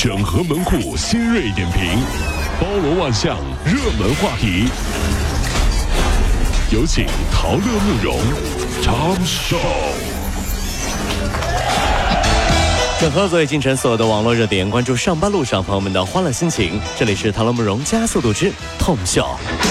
整合门户新锐点评，包罗万象，热门话题。有请陶乐慕容长寿。 整合昨夜今晨所有的网络热点，关注上班路上朋友们的欢乐心情。这里是陶乐慕容加速度之痛秀。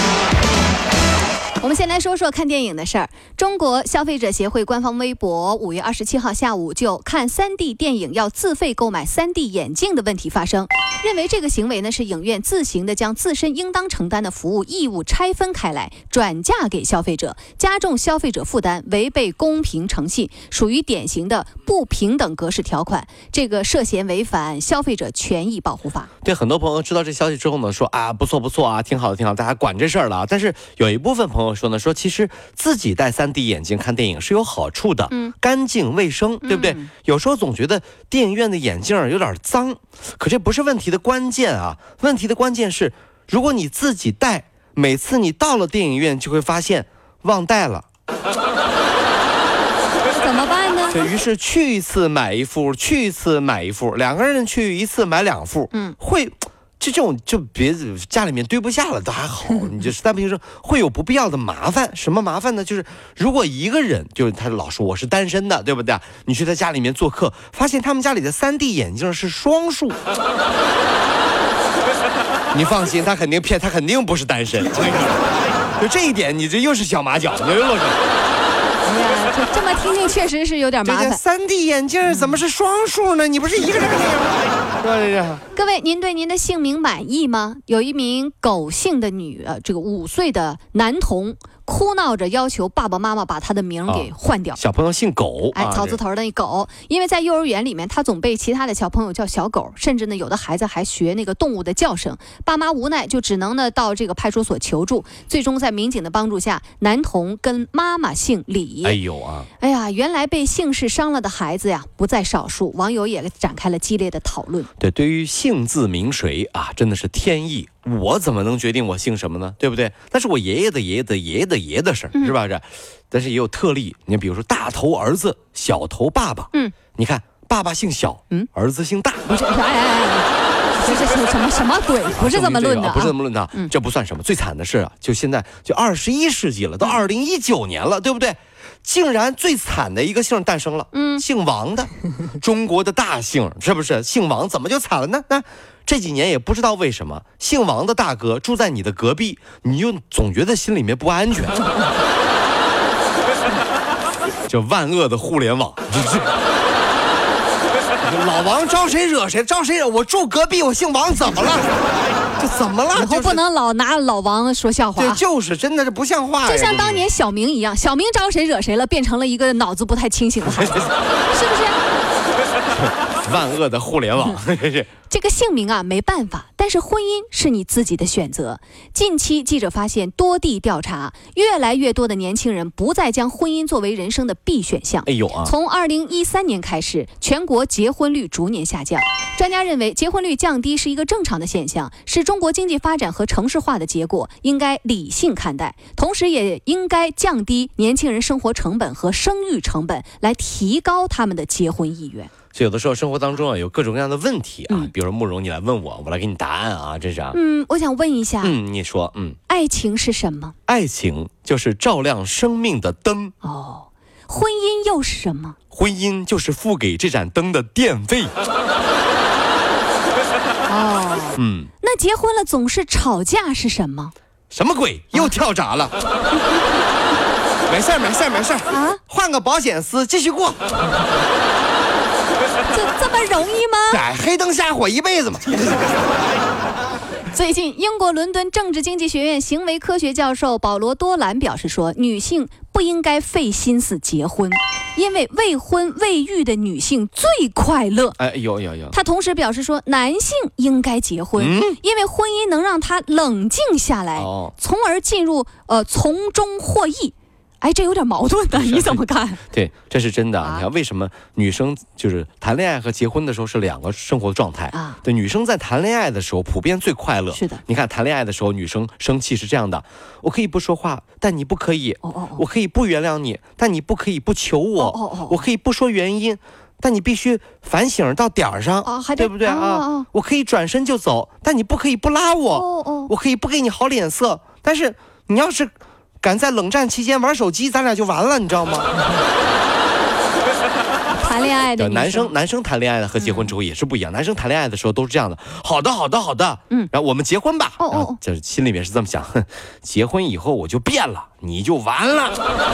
我们先来说说看电影的事儿。中国消费者协会官方微博5月27号下午就看 3D 电影要自费购买 3D 眼镜的问题发声，认为这个行为呢是影院自行的将自身应当承担的服务义务拆分开来，转嫁给消费者，加重消费者负担，违背公平诚信，属于典型的不平等格式条款，这个涉嫌违反消费者权益保护法。 对，很多朋友知道这消息之后呢，说啊不错啊，挺好的，大家管这事儿了。但是有一部分朋友说呢，说其实自己戴 3D 眼镜看电影是有好处的，干净卫生，对不对？有时候总觉得电影院的眼镜有点脏，可这不是问题的关键啊。问题的关键是，如果你自己戴，每次你到了电影院就会发现忘带了， 怎么办呢？ 于是去一次买一副，去一次买一副，两个人去一次买两副，会。这种就别家里面堆不下了都还好，你就实在不行说会有不必要的麻烦。什么麻烦呢？就是如果一个人，就是他老说我是单身的，对不对？你去他家里面做客，发现他们家里的 3D 眼镜是双数，你放心，他肯定骗，他肯定不是单身。就这一点，你这又是小马脚，你又落下。 哎呀，这么听听确实是有点麻烦。 这 3D 眼镜怎么是双数呢？你不是一个人吗？ 各位，您对您的姓名满意吗？有一名狗姓的这个5岁的男童哭闹着要求爸爸妈妈把他的名给换掉。 小朋友姓狗， 草字头的那狗，因为在幼儿园里面，他总被其他的小朋友叫小狗，甚至呢，有的孩子还学那个动物的叫声。爸妈无奈，就只能呢到这个派出所求助。最终在民警的帮助下，男童跟妈妈姓李。哎呀，原来被姓氏伤了的孩子呀，不在少数。网友也展开了激烈的讨论。 对于姓字名谁啊，真的是天意。我怎么能决定我姓什么呢？对不对？那是我爷爷的爷爷的爷爷的爷爷的事，是吧？但是也有特例，你比如说大头儿子，小头爸爸。你看爸爸姓小，儿子姓大。 不是，这是什么鬼？不是这么论的， 不是这么论的。这不算什么。最惨的是啊，就现在就21世纪了，都2019年了，对不对？竟然最惨的一个姓诞生了，姓王的，中国的大姓，是不是？姓王怎么就惨了呢？那这几年也不知道为什么，姓王的大哥住在你的隔壁，你就总觉得心里面不安全。这万恶的互联网，老王招谁惹谁，我住隔壁，我姓王，怎么了？这怎么了？ 以后不能老拿老王说笑话。 对，就是真的，这不像话。 就像当年小明一样，小明招谁惹谁了，变成了一个脑子不太清醒的孩子，是不是？ 万恶的互联网。 这个姓名啊没办法，但是婚姻是你自己的选择。近期记者发现，多地调查，越来越多的年轻人不再将婚姻作为人生的必选项。从2013年开始，全国结婚率逐年下降。专家认为，结婚率降低是一个正常的现象，是中国经济发展和城市化的结果，应该理性看待，同时也应该降低年轻人生活成本和生育成本，来提高他们的结婚意愿。 所以有的时候生活当中啊，有各种各样的问题啊，比如说慕容你来问我，我来给你答案啊，这是我想问一下， 你说， 爱情是什么？ 爱情就是照亮生命的灯。 婚姻又是什么？ 婚姻就是付给这盏灯的电费。 那结婚了总是吵架是什么？ 什么鬼？又跳闸了。没事啊，换个保险丝继续过。 这么容易吗？ 黑灯瞎火一辈子嘛。 最近，英国伦敦政治经济学院行为科学教授保罗·多兰表示说，女性不应该费心思结婚，因为未婚未育的女性最快乐。 有。 他同时表示说，男性应该结婚，因为婚姻能让他冷静下来，从而进入从中获益。这有点矛盾的，你怎么看？ 对，这是真的。你看，为什么女生就是谈恋爱和结婚的时候是两个生活状态啊？对，女生在谈恋爱的时候普遍最快乐。 是的， 你看谈恋爱的时候，女生生气是这样的：我可以不说话，但你不可以；我可以不原谅你，但你不可以不求我；我可以不说原因。 但你必须反省到点儿上，对不对啊？我可以转身就走，但你不可以不拉我。我可以不给你好脸色，但是你要是敢在冷战期间玩手机，咱俩就完了，你知道吗？ 谈恋爱的男生谈恋爱的和结婚之后也是不一样。男生谈恋爱的时候都是这样的，好的，然后我们结婚吧。就是心里面是这么想，结婚以后我就变了，你就完了。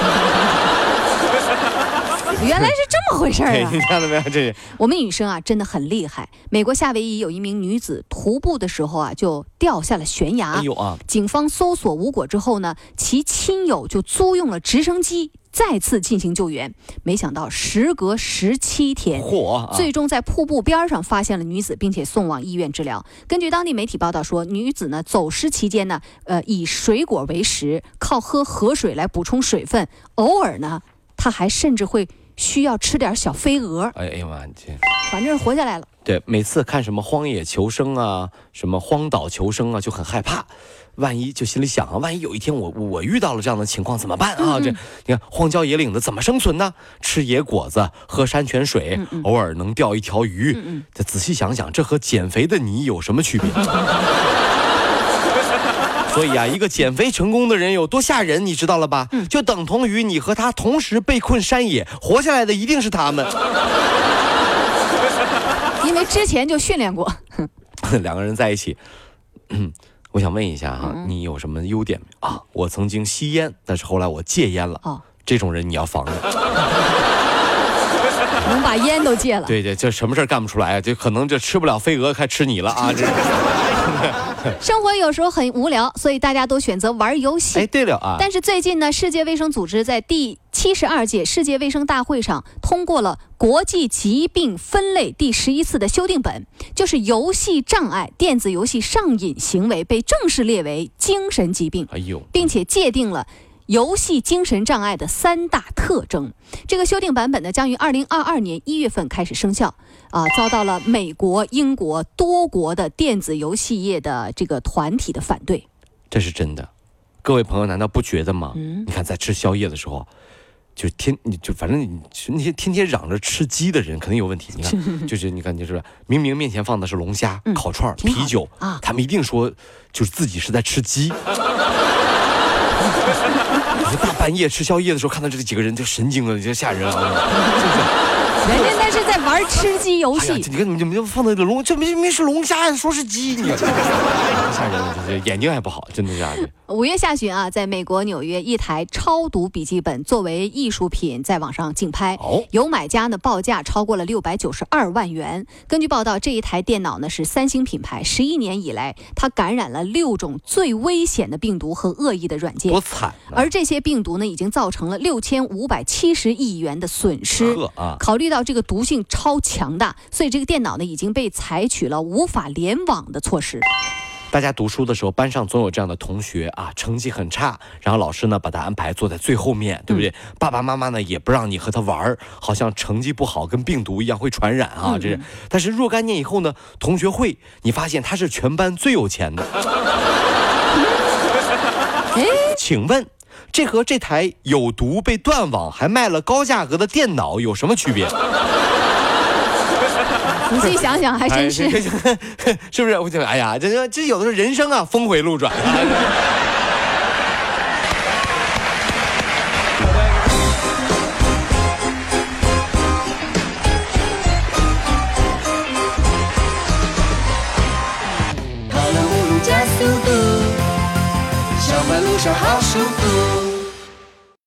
原来是这么回事啊！ 你看到没有？这是我们女生啊，真的很厉害。美国夏威夷有一名女子徒步的时候啊，就掉下了悬崖。警方搜索无果之后呢，其亲友就租用了直升机再次进行救援。没想到时隔17天，最终在瀑布边上发现了女子，并且送往医院治疗。根据当地媒体报道说，女子呢走失期间呢，以水果为食，靠喝河水来补充水分，偶尔呢，她还甚至会需要吃点小飞蛾。 哎呀妈， 反正是活下来了。 对，每次看什么荒野求生啊，什么荒岛求生啊，就很害怕。万一就心里想啊，万一有一天我遇到了这样的情况怎么办啊？这你看荒郊野岭的怎么生存呢？吃野果子，喝山泉水，偶尔能钓一条鱼。再仔细想想，这和减肥的你有什么区别？所以啊，一个减肥成功的人有多吓人，你知道了吧？就等同于你和他同时被困山野，活下来的一定是他们。 因为之前就训练过。 两个人在一起，我想问一下哈，你有什么优点啊？我曾经吸烟，但是后来我戒烟了。这种人你要防着。 能把烟都戒了。 对，这什么事干不出来啊？就可能这吃不了飞蛾，还吃你了啊！这。 生活有时候很无聊，所以大家都选择玩游戏。 对了啊！ 但是最近呢，世界卫生组织在第72届世界卫生大会上通过了国际疾病分类第11次的修订本，就是游戏障碍、电子游戏上瘾行为被正式列为精神疾病，并且界定了游戏精神障碍的3大特征。这个修订版本呢，将于2022年1月份开始生效。遭到了美国、英国多国的电子游戏业的这个团体的反对。 这是真的，各位朋友难道不觉得吗？你看在吃宵夜的时候，反正你那些天天嚷着吃鸡的人肯定有问题。你看，就是明明面前放的是龙虾、烤串、啤酒啊，他们一定说就是自己是在吃鸡。你大半夜吃宵夜的时候看到这几个人就神经了，就吓人啊！ 人家那是在玩吃鸡游戏。 你看你们放的龙，这明明是龙虾，说是鸡，你吓人了，就是眼睛还不好，真的吓人。 5月下旬啊，在美国纽约，一台超读笔记本作为艺术品在网上竞拍，有买家呢报价超过了692万元。根据报道，这一台电脑呢是3星品牌，11年以来，它感染了6种最危险的病毒和恶意的软件， 多惨！ 而这些病毒呢，已经造成了6570亿元的损失。考虑到这个毒性超强大，所以这个电脑呢已经被采取了无法联网的措施。 大家读书的时候，班上总有这样的同学啊，成绩很差，然后老师呢把他安排坐在最后面，对不对？爸爸妈妈呢也不让你和他玩，好像成绩不好跟病毒一样会传染啊。这是，但是若干年以后呢，同学会你发现他是全班最有钱的。请问这和这台有毒被断网还卖了高价格的电脑有什么区别？ 仔细想想还真是， 是不是？我就哎呀，这有的时候人生啊，峰回路转。 跑了5路加速度，上班路上好舒服。